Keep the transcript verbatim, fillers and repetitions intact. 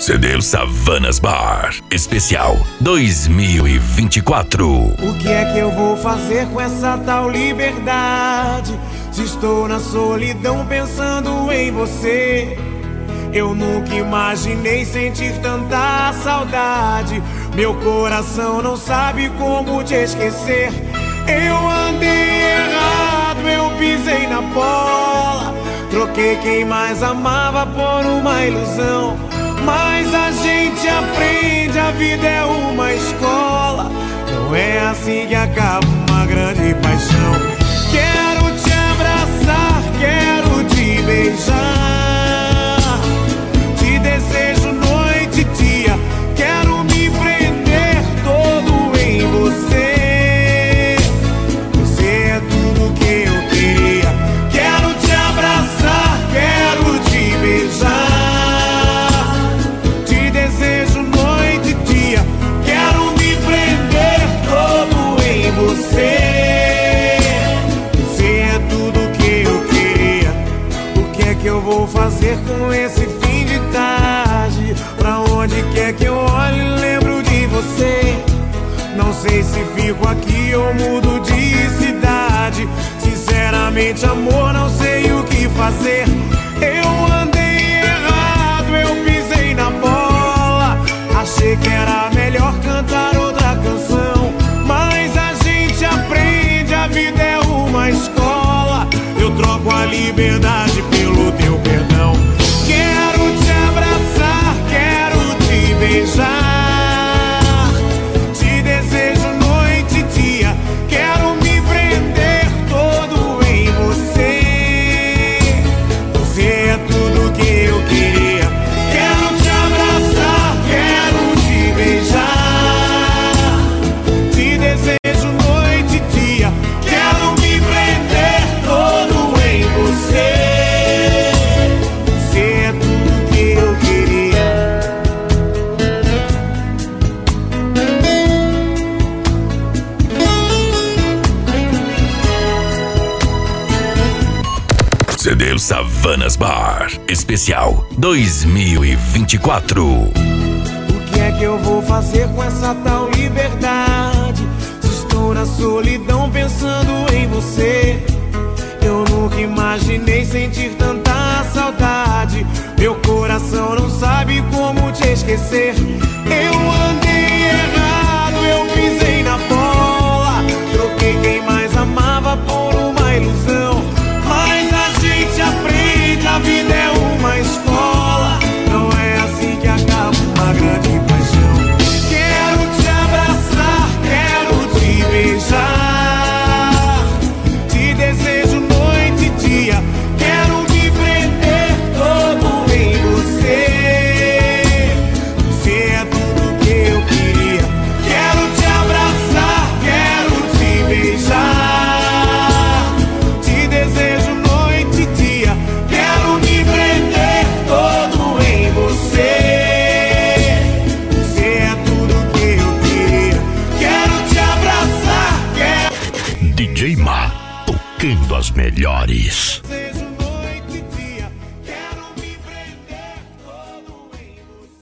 C D Savanas Bar Especial dois mil e vinte e quatro. O que é que eu vou fazer com essa tal liberdade? Se estou na solidão pensando em você. Eu nunca imaginei sentir tanta saudade. Meu coração não sabe como te esquecer. Eu andei errado, eu pisei na bola. Troquei quem mais amava por uma ilusão. Mas a gente aprende, a vida é uma escola. Não é assim que acaba uma grande paixão. Quero te abraçar, quero te beijar. Te desejo noite e dia. Quero me prender todo em você. Você é tudo que eu queria. Quero te abraçar, quero te beijar. Você, você é tudo que eu queria. O que é que eu vou fazer com esse fim de tarde? Pra onde quer que eu olhe, lembro de você. Não sei se fico aqui ou mudo de cidade. Sinceramente, amor, não sei o que fazer. Eu andei errado, eu pisei na bola. Achei que era melhor cantar outra canção. Mas a gente aprende, a vida é uma escola. Eu troco a liberdade pelo teu perdão. Quero te abraçar, quero te beijar. Te desejo noite e dia. Quero me prender todo em você. Você é tudo que eu queria. Quero te abraçar, quero te beijar. Te desejo noite e dia. Quero me prender todo em você. Você é tudo que eu queria. C D Savanas Bar Especial dois mil e vinte e quatro. O que é que eu vou fazer com essa tal liberdade? Se estou na solidão pensando em você. Eu nunca imaginei sentir tanta saudade. Meu coração não sabe como te esquecer. Eu andei errado, eu pisei na bola. Troquei quem mais amava por uma ilusão. Mas a gente aprende, a vida é uma escola. Não é assim que acaba uma grande paixão. Quero te abraçar, quero te beijar. Te desejo noite e dia. Quero me prender todo em você. Você é tudo que eu queria. Quero te abraçar, quero te beijar. Te desejo noite e dia. Quero me prender todo em você. Você é tudo que eu queria. Quero te abraçar, quero... D J Ma tocando as melhores.